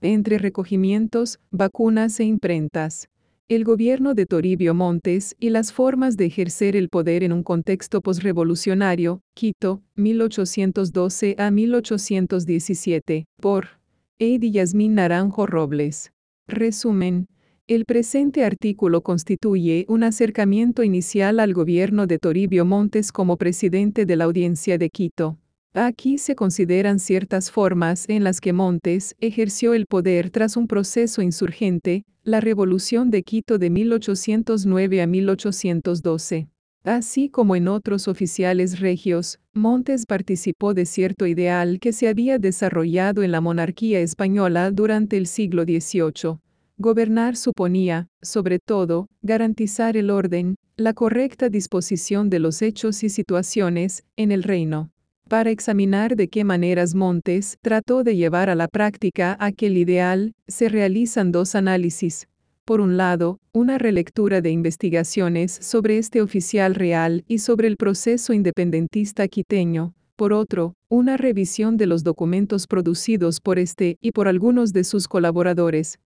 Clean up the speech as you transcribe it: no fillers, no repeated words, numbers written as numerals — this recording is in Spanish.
Entre recogimientos, vacunas e imprentas. El gobierno de Toribio Montes y las formas de ejercer el poder en un contexto posrevolucionario, Quito, 1812 a 1817, por Eddie Yasmín Naranjo Robles. Resumen. El presente artículo constituye un acercamiento inicial al gobierno de Toribio Montes como presidente de la Audiencia de Quito. Aquí se consideran ciertas formas en las que Montes ejerció el poder tras un proceso insurgente, la Revolución de Quito de 1809 a 1812. Así como en otros oficiales regios, Montes participó de cierto ideal que se había desarrollado en la monarquía española durante el siglo XVIII. Gobernar suponía, sobre todo, garantizar el orden, la correcta disposición de los hechos y situaciones en el reino. Para examinar de qué maneras Montes trató de llevar a la práctica aquel ideal, se realizan dos análisis. Por un lado, una relectura de investigaciones sobre este oficial real y sobre el proceso independentista quiteño. Por otro, una revisión de los documentos producidos por este y por algunos de sus colaboradores,